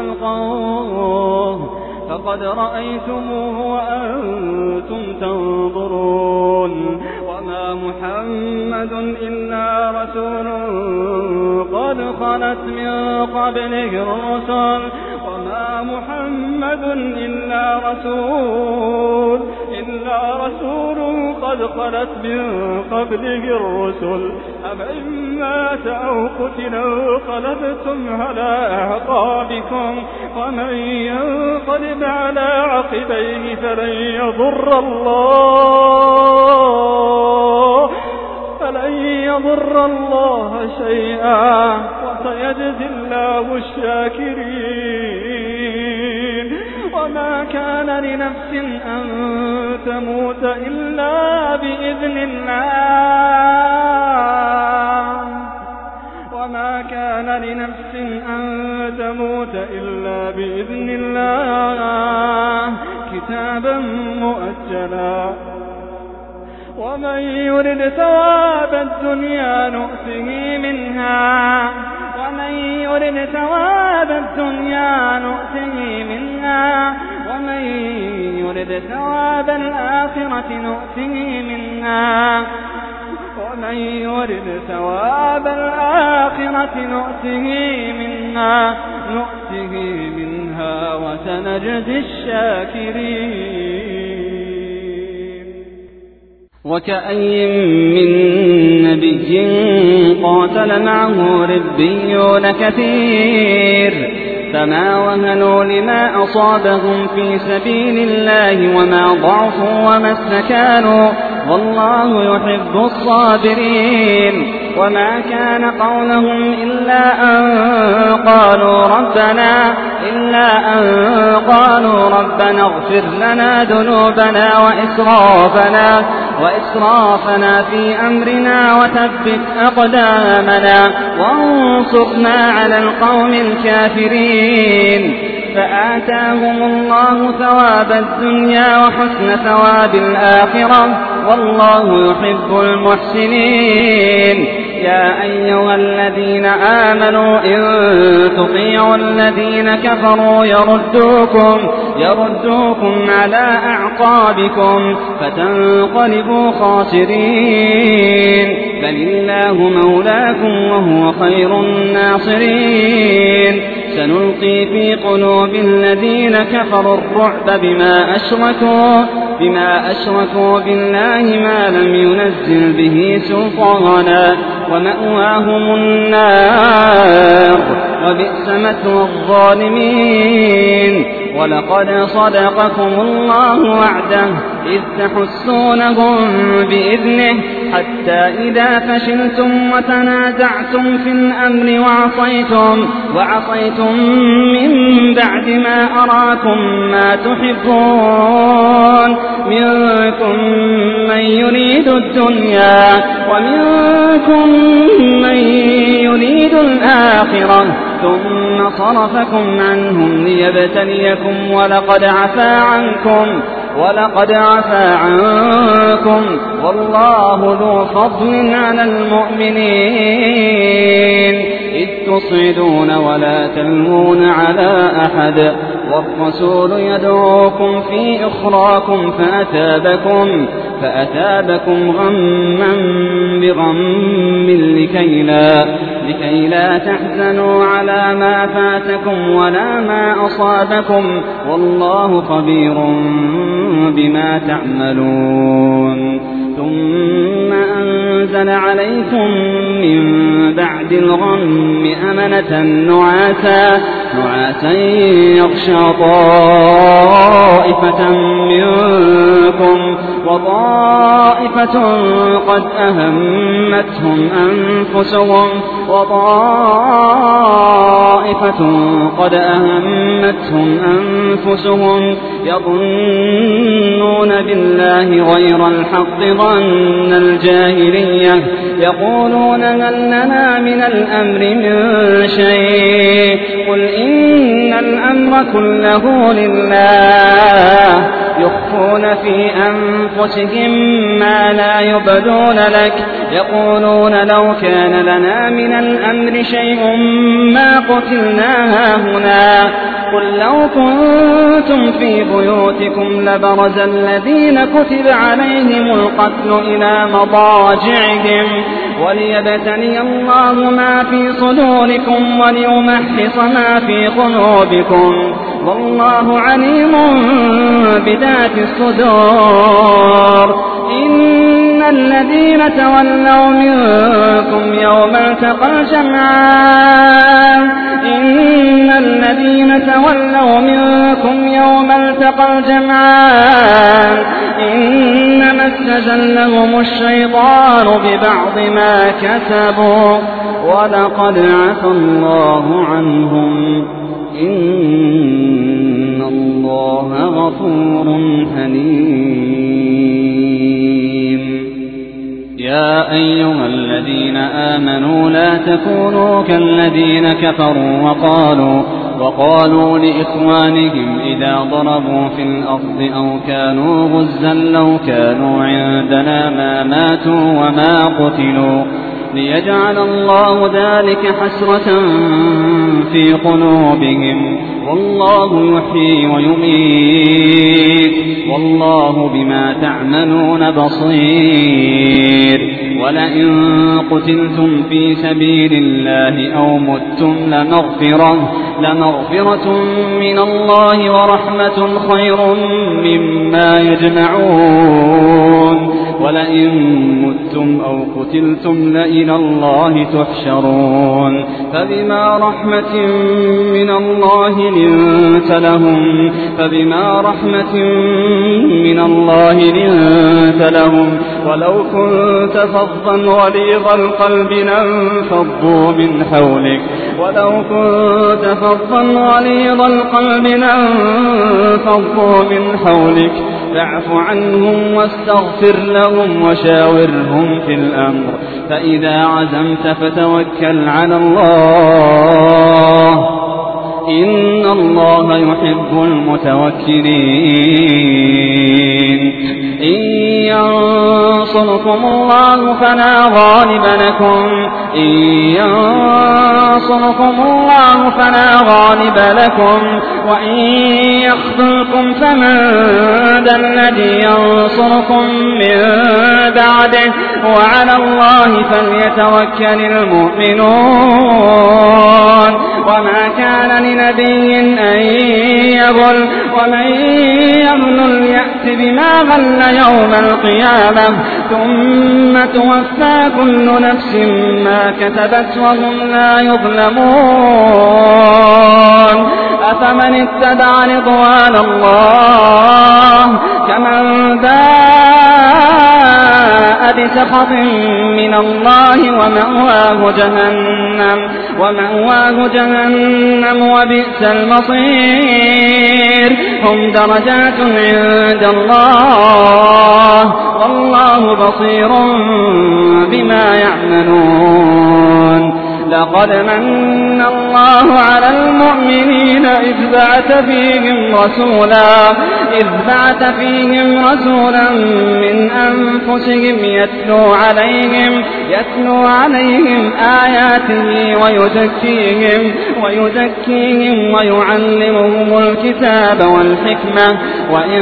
S2: تلقوه فقد رأيتموه وأنتم تنظرون وما محمد إلا رسول قد خلت من قبله الرسل وما محمد إلا رسول إلا رسول قد خلت من قبله الرسل أفإن مات أو قتل انقلبتم على أعقابكم ومن ينقلب على عقبيه فلن يضر الله فلن يضر الله شيئا وسيجزي الله الشاكرين وما كان لنفس أن تموت إلا بإذن الله وما كان لنفس أن تموت إلا بإذن الله كتابا مؤجلا ومن يرد ثواب الدنيا نؤته منها ومن يرد ثواب الدنيا نؤته منها ومن يرد ثواب الآخرة نؤته منها ومن يرد ثواب الآخرة نؤته منها نؤته منها وسنجزي الشاكرين
S1: وكأي من نبي قاتل معه ربيون كثير فما وهنوا لما أصابهم في سبيل الله وما ضعفوا وما استكانوا والله يحب الصابرين وما كان قولهم إلا أن قالوا ربنا إلا أن قالوا ربنا اغفر لنا ذنوبنا وإسرافنا وإسرافنا في أمرنا وثبت أقدامنا وانصرنا على القوم الكافرين فآتاهم الله ثواب الدنيا وحسن ثواب الآخرة والله يحب المحسنين يا أيها الذين آمنوا إن تطيعوا الذين كفروا يردوكم يردوكم على أعقابكم فتنقلبوا خاسرين بل الله مولاكم وهو خير الناصرين سنلقي في قلوب الذين كفروا الرعب بما أشركوا بما أشركوا بالله ما لم ينزل به سلطانا ومأواهم النار وبئس مثوى الظالمين ولقد صدقكم الله وعده إذ تحسونهم بإذنه حتى إذا فشلتم وتنازعتم في الأمر وعصيتم وعصيتم من بعد ما أراكم ما تحبون منكم من يريد الدنيا ومنكم من يريد الآخرة ثم صرفكم عنهم ليبتليكم ولقد عفا عنكم ولقد عفا عنكم والله ذو فضل على المؤمنين إذ تصعدون ولا تلوون على أحد والرسول يدعوكم في أخراكم فأتابكم فأتابكم غما بغم لكي لا,
S2: لكي لا تحزنوا على ما فاتكم ولا ما أصابكم والله خبير بما تعملون ثم أنزل عليكم من بعد الغم أمنة نعاسا نعاسا يغشى طائفة منكم وطائفة قد أهمتهم أنفسهم وطائفة قد أهمتهم أنفسهم يظنون بالله غير الحق ظن الجاهلية يقولون هل لنا من الأمر من شيء قل إن الأمر كله لله يخفون في أنفسهم ما لا يبدون لك يقولون لو كان لنا من الأمر شيء ما قتلنا هاهنا قل لو كنتم في بيوتكم لبرز الذين كتب عليهم القتل إلى مضاجعهم وليبتلي الله ما في صدوركم وليمحص ما في قلوبكم والله عليم بذات الصدور إن الذين تولوا منكم يوم التقى الجمعان إن الذين تولوا منكم يوم التقى الجمعان إنما استزلهم الشيطان ببعض ما كسبوا ولقد عفى الله عنهم إن الله غفور حليم يا أيها الذين آمنوا لا تكونوا كالذين كفروا وقالوا وقالوا لإخوانهم إذا ضربوا في الأرض أو كانوا غزا لو كانوا عندنا ما ماتوا وما قتلوا ليجعل الله ذلك حسرة في قلوبهم والله يحيي ويميت والله بما تعملون بصير ولئن قتلتم في سبيل الله أو متم لمغفرة, لمغفرة من الله ورحمة خير مما يجمعون ولئن متم أو قتلتم لإلى الله تحشرون فبما رحمة من الله لنت لهم فبما رحمة من الله لنت لهم ولو كنت فظا غليظ القلب لانفضوا من حولك ولو كنت فظا غليظ القلب لانفضوا من حولك فاعف عنهم واستغفر لهم وشاورهم في الأمر فإذا عزمت فتوكل على الله إن الله يحب المتوكلين إن ينصركم الله فلا غالب لكم إن ينصركم الله فلا غالب لكم وإن يخذلكم فمن ذا الذي ينصركم من بعده وعلى الله فليتوكل المؤمنون وما كان لنبي أن يغل ومن يغل يأت بما غل يوم القيامة ثم توفى كل نفس ما كسبت وهم لا يظلمون أفمن اتبع رضوان الله كمن باء بسخط من الله ومأواه جهنم ومأواه جهنم وبئس المصير هم درجات عند الله والله بصير بما يعملون لقد من الله على المؤمنين إذ بعث فيهم رسولا إذ بعث فيهم رسولا من أنفسهم يتلو عليهم يتلو عليهم آياته ويزكيهم ويزكيهم ويعلمهم الكتاب والحكمة وإن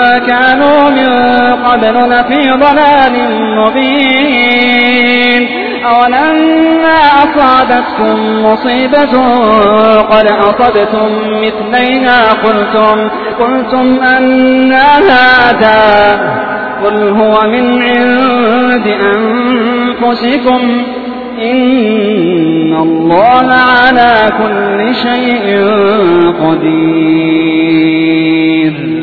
S2: كانوا من قبل لفي ضلال مبين أولما أصابتكم مصيبة قد أصبتم مثليها قلتم, قلتم أنى هذا قل هو من عند أنفسكم إن الله على كل شيء قدير.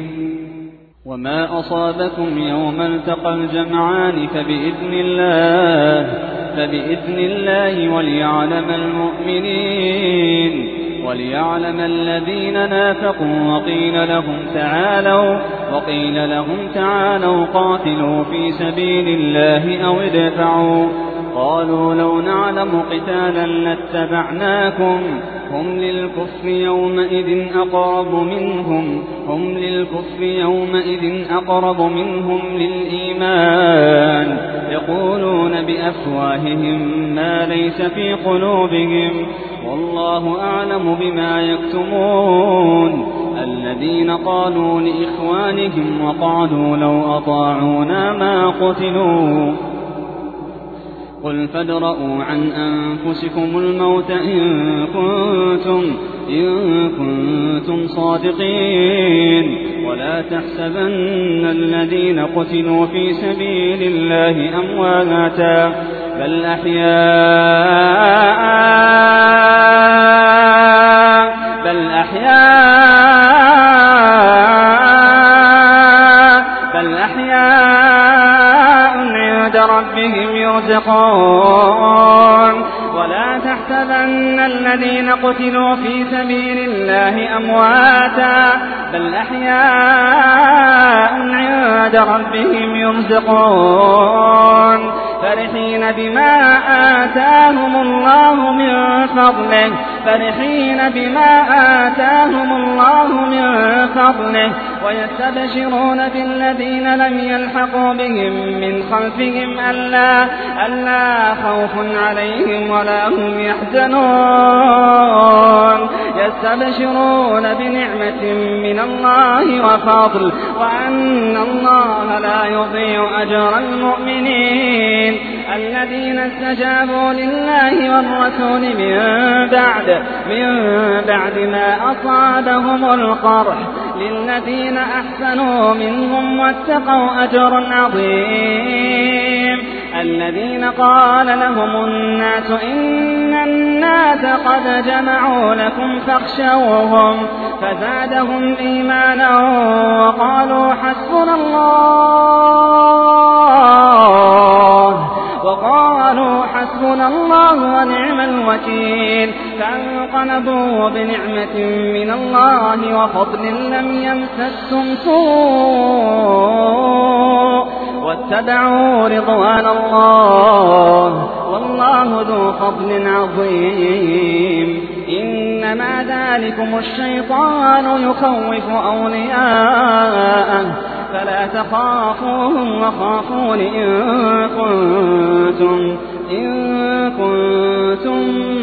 S1: وما أصابكم يوم التقى الجمعان فبإذن الله, فبإذن الله وليعلم المؤمنين وليعلم الذين نافقوا وقيل لهم تعالوا وقيل لهم تعالوا قاتلوا في سبيل الله أو ادفعوا قالوا لو نعلم قتالا لاتبعناكم هم للكفر يومئذ أقرب منهم هم للكفر يومئذ أقرب منهم للإيمان يقولون بأفواههم ما ليس في قلوبهم والله أعلم بما يكتمون. الذين قالوا لإخوانهم وقعدوا لو أطاعونا ما قتلوا قل فادرءوا عن أنفسكم الموت إن كنتم, إن كنتم صادقين ولا تحسبن الذين قتلوا في سبيل الله أمواتا بل أحياء بل أحياء بل أحياء عند ربهم يرزقون ولا تحسبن الذين قتلوا في سبيل الله أمواتا بل أحياء عند ربهم يرزقون فرحين بما آتاهم الله من فضله فرحين بما آتاهم الله من فضله ويستبشرون بالذين لم يلحقوا بهم من خلفهم ألا, ألا خوف عليهم ولا هم يحزنون يستبشرون بنعمة من الله وفضل وأن الله لا يضيع أجر المؤمنين الذين استجابوا لله والرسول من بعد من بعد ما أصابهم القرح للذين أحسنوا منهم واتقوا أجر عظيم. الذين قال لهم الناس إن الناس قد جمعوا لكم فاخشوهم فزادهم إيمانا وقالوا حسبنا الله وقالوا حسبنا الله ونعم الوكيل فانقلبوا بنعمة من الله وفضل لم يمسسهم سوء واتبعوا رضوان الله والله ذو فضل عظيم. إنما ذلكم الشيطان يخوف أولياءه فلا تخافوهم وخافون إن كنتم, إن كنتم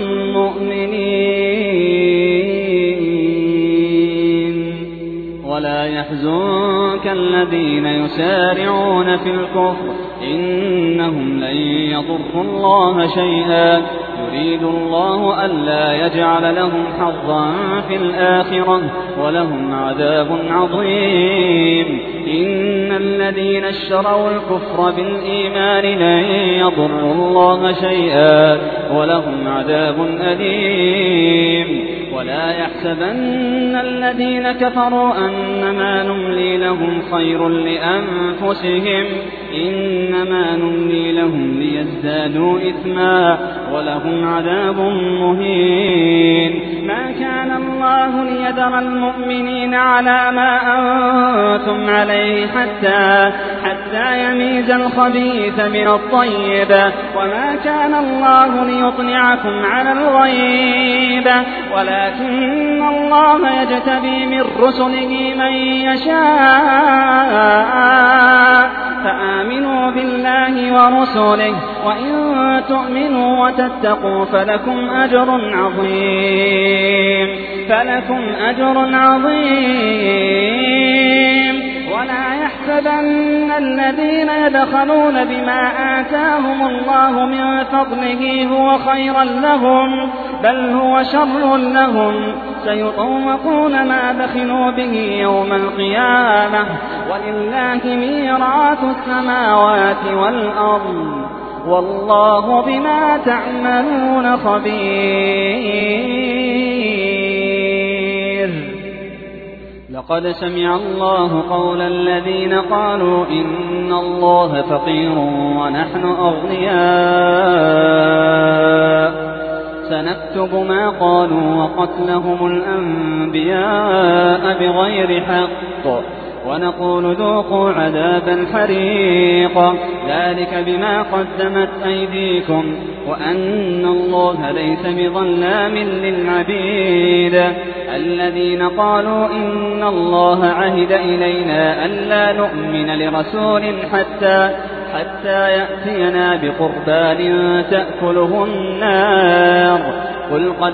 S1: مؤمنين. ولا يحزنك الذين يسارعون في الكفر إنهم لن يضروا الله شيئا يريد الله ألا يجعل لهم حظا في الآخرة ولهم عذاب عظيم. إن الذين اشتروا الكفر بالإيمان لن يضروا الله شيئا ولهم عذاب أليم. ولا يحسبن الذين كفروا أنما نملي لهم خير لأنفسهم إنما نملي لهم ليزدادوا إثما ولهم عذاب مهين. ما كان الله ليذر المؤمنين على ما أنتم عليه حتى, حتى يميز الخبيث من الطيب وما كان الله ليطلعكم على الغيب ولكن الله يجتبي من رسله من يشاء فآمنوا بالله ورسله وإن تؤمنوا وتتقوا فلكم أجر عظيم فلكم أجر عظيم. ولا
S2: يحسبن الذين يبخلون بما آتاهم الله من فضله هو خيرا لهم بل هو شر لهم سيطوقون ما بخلوا به يوم القيامة ولله ميراث السماوات والأرض والله بما تعملون خبير. لقد سمع الله قول الذين قالوا إن الله فقير ونحن أغنياء سنكتب ما قالوا وقتلهم الأنبياء بغير حق ونقول ذوقوا عذاب الحريق ذلك بما قدمت أيديكم وأن الله ليس بظلام للعبيد. الذين قالوا إن الله عهد إلينا ألا نؤمن لرسول حتى حتى يأتينا بقربان تأكله النار قل قد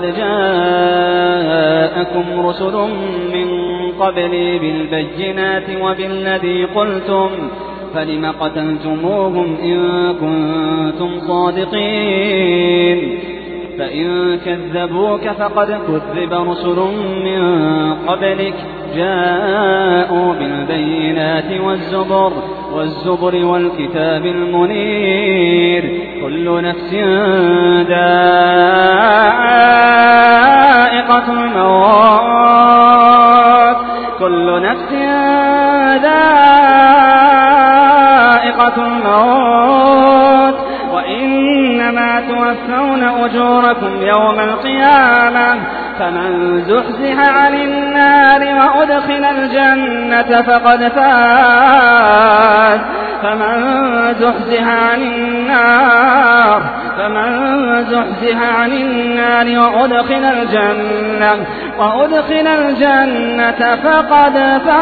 S2: جاءكم رسل من قبلي بالبينات وبالذي قلتم فلم قتلتموهم إن كنتم صادقين فإن كذبوك فقد كذب رسل من قبلك جاءوا بالبينات والزبر والزبر والكتاب المنير كل نفس ذائقة الموت كل نفس ذائقة الموت وإنما توفون أجوركم يوم القيامة فمن زحزح عن النار وأدخل الجنة فقد فاز فمن زحزح عن النار فمن زحزح عن النار وأدخل الجنة وأدخل الجنة فقد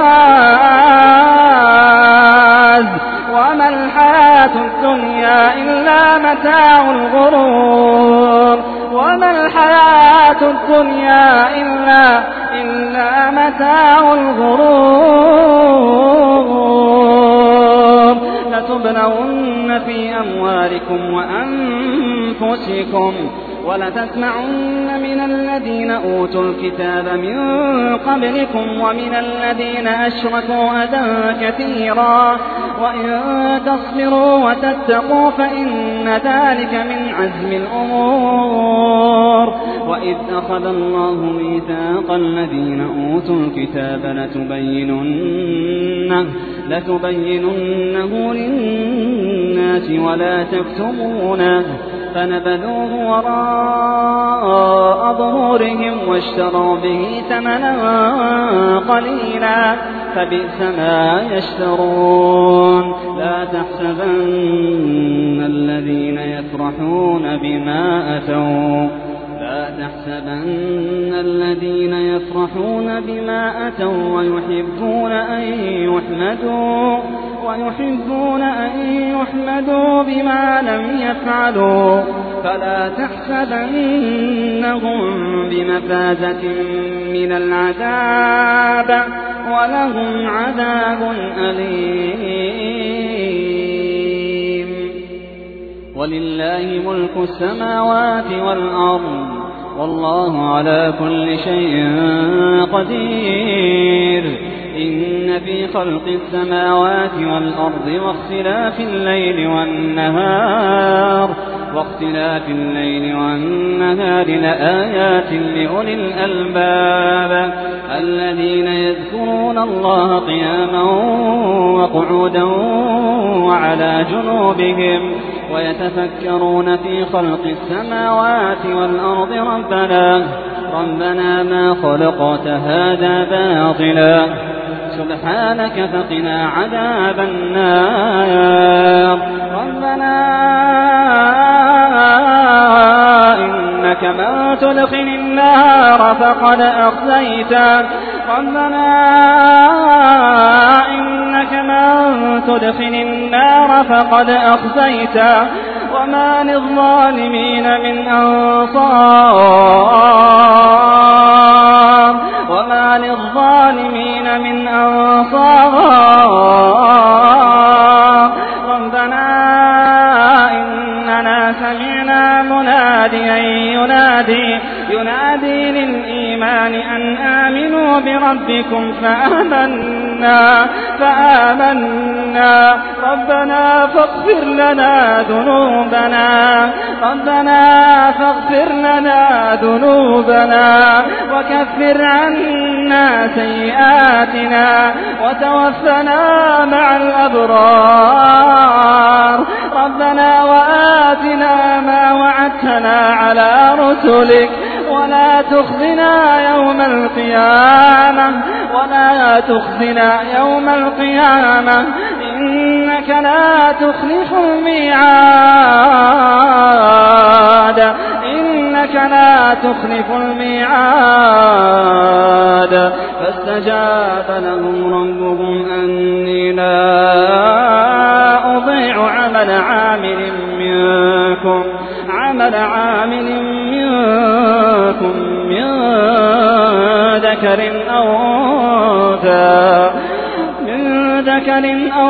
S2: فاز وما الحياة الدنيا إلا متاع الغرور وما الحياة الدنيا إلا إلا متاع الغرور لتبلغن في أموالكم وأنفسكم ولتسمعن من الذين أوتوا الكتاب من قبلكم ومن الذين أشركوا أذى كثيرا وإن تصبروا وتتقوا فإن ذلك من عزم الأمور. وإذ أخذ الله ميثاق الذين أوتوا الكتاب لتبيننه, لتبيننه للناس ولا تكتمونه فنبذوه وراء ظهورهم واشتروا به ثمنا قليلا فبئس ما يشترون. لا تحسبن الذين يفرحون بما أتوا لا تحسبن الذين يفرحون بما أتوا ويحبون أن يحمدوا ويحبون أن يحمدوا بما لم يفعلوا فلا تحسبنهم بمفازة من العذاب ولهم عذاب أليم. ولله ملك السماوات والأرض والله على كل شيء قدير. إن في خلق السماوات والأرض واختلاف الليل والنهار واختلاف الليل والنهار لآيات لأولي الألباب الذين يذكرون الله قياما وقعودا وعلى جنوبهم ويتفكرون في خلق السماوات والأرض ربنا ربنا ما خلقت هذا باطلا سبحانك فقنا عذاب النار. ربنا إنك من تدخل النار فقد أخزيته ربنا إنك من تدخل النار فقد أخزيته وما للظالمين من أنصار وما للظالمين من أنصار. بربكم فآمنا فآمنا ربنا فاغفر لنا ذنوبنا ربنا فاغفر لنا ذنوبنا وكفر عنا سيئاتنا وتوفنا مع الأبرار ربنا وآتنا ما وعدتنا على رسلك ولا تخزنا يوم القيامة ولا تخزنا يوم القيامة إنك لا تخلف الميعاد إنك لا تخلف الميعاد فاستجاب لهم ربهم أني لا أضيع عمل عامل منكم عمل عامل منكم من ذكر أو أنثى من ذكر أو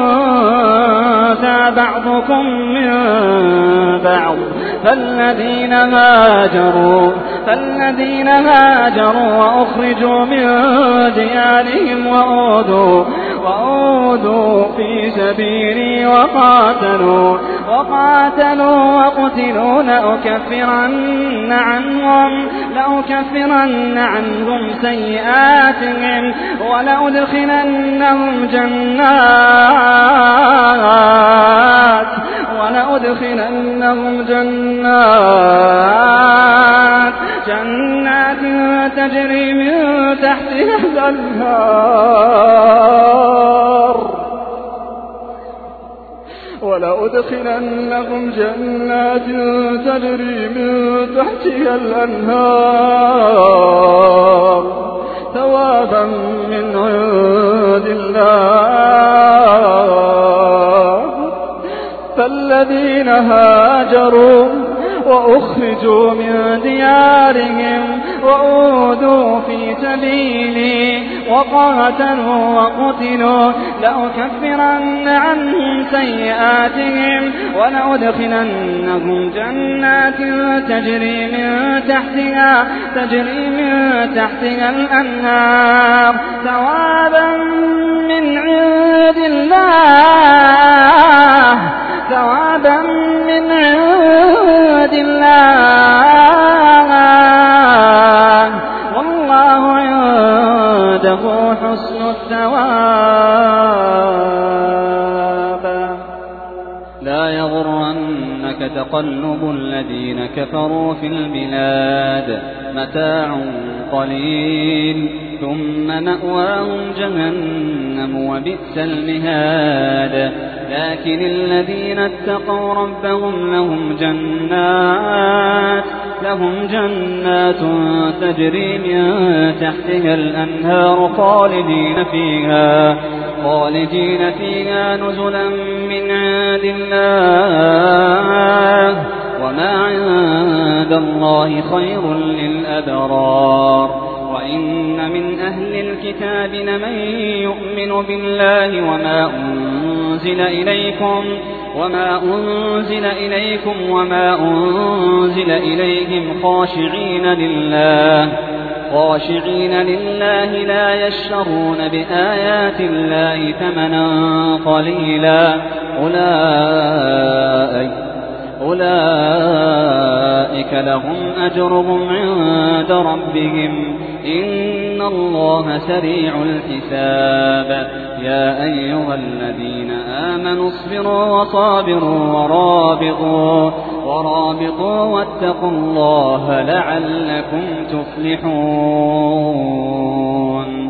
S2: أنثى بعضكم من بعض فالذين هاجروا فالذين هاجروا وأخرجوا من ديارهم وأوذوا وأوذوا في سبيلي وقاتلوا وقاتلوا وقتلوا لأكفرن عنهم لأكفرن عنهم سيئاتهم ولأدخلنهم جنات ولأدخلنهم جنات جنات تجري من تحتها الأنهار ولأدخلنهم جنات تجري من تحتها الأنهار ثوابا من عند الله فالذين هاجروا وأخرجوا من ديارهم وأوذوا في سبيلي وقاتلوا وقتلوا لأكفرن عنهم سيئاتهم ولأدخلنهم جنات تجري من تحتها تجري من تحتها الأنهار ثوابا من عند الله ثوابا من عند الله والله عنده حسن الثواب لا يغرنك تقلب الذين كفروا في البلاد متاع قليل ثم مأواهم جهنم وبئس المهاد لكن الذين اتقوا ربهم لهم جنات لهم جنات تجري من تحتها الأنهار خالدين فيها خالدين فيها نزلا من عند الله وما عند الله خير للأبرار وإن من أهل الكتاب لمن يؤمن بالله وما أنزل إليكم وما أنزل إليكم وما أنزل إليهم خاشعين لله خاشعين لله لا يشترون بآيات الله ثمنا قليلا أولئك أولئك لهم أجرهم عند ربهم إن الله سريع الحساب يا أيها الذين آمنوا اصبروا وصابروا ورابطوا ورابطوا واتقوا الله لعلكم تفلحون